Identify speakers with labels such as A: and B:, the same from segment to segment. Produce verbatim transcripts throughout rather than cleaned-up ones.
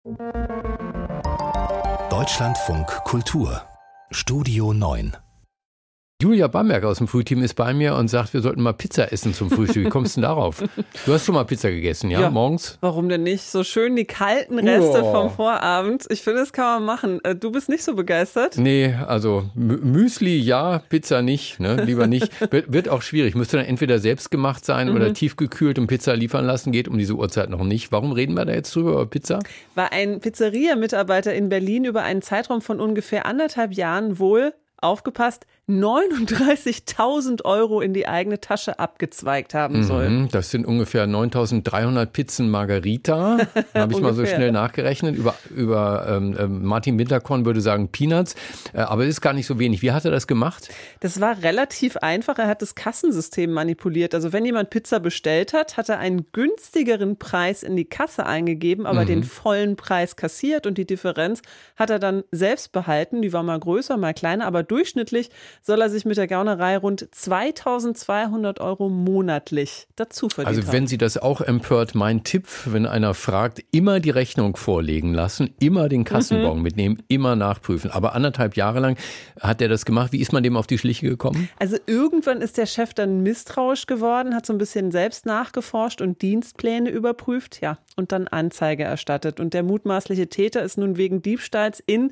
A: Deutschlandfunk Kultur Studio neun.
B: Julia Bamberg aus dem Frühteam ist bei mir und sagt, wir sollten mal Pizza essen zum Frühstück. Wie kommst du denn darauf? Du hast schon mal Pizza gegessen, ja,
C: ja.
B: morgens?
C: Warum denn nicht? So schön die kalten Reste
B: oh.
C: vom Vorabend. Ich finde, das kann man machen. Du bist nicht so begeistert?
B: Nee, also Müsli ja, Pizza nicht, ne? Lieber nicht. Wird, wird auch schwierig. Müsste dann entweder selbst gemacht sein mhm. oder tiefgekühlt und Pizza liefern lassen. Geht um diese Uhrzeit noch nicht. Warum reden wir da jetzt drüber, über Pizza?
C: Weil ein Pizzeria-Mitarbeiter in Berlin über einen Zeitraum von ungefähr anderthalb Jahren wohl, aufgepasst, neununddreißigtausend Euro in die eigene Tasche abgezweigt haben soll.
B: Mhm, das sind ungefähr neuntausenddreihundert Pizzen Margarita. Habe ich mal so schnell nachgerechnet. Über, über ähm, Martin Winterkorn würde sagen Peanuts. Äh, aber es ist gar nicht so wenig. Wie hat er das gemacht?
C: Das war relativ einfach. Er hat das Kassensystem manipuliert. Also wenn jemand Pizza bestellt hat, hat er einen günstigeren Preis in die Kasse eingegeben, aber mhm. den vollen Preis kassiert. Und die Differenz hat er dann selbst behalten. Die war mal größer, mal kleiner, aber durchschnittlich soll er sich mit der Gaunerei rund zweitausendzweihundert Euro monatlich dazu verdienen.
B: Also wenn Sie das auch empört, mein Tipp, wenn einer fragt, immer die Rechnung vorlegen lassen, immer den Kassenbon mhm. mitnehmen, immer nachprüfen. Aber anderthalb Jahre lang hat er das gemacht. Wie ist man dem auf die Schliche gekommen?
C: Also irgendwann ist der Chef dann misstrauisch geworden, hat so ein bisschen selbst nachgeforscht und Dienstpläne überprüft, ja, und dann Anzeige erstattet. Und der mutmaßliche Täter ist nun wegen Diebstahls in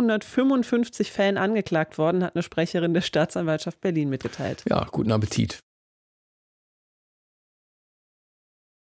C: eintausendzweihundertfünfundfünfzig Fällen angeklagt worden, hat eine Sprecherin der Staatsanwaltschaft Berlin mitgeteilt.
B: Ja, guten Appetit.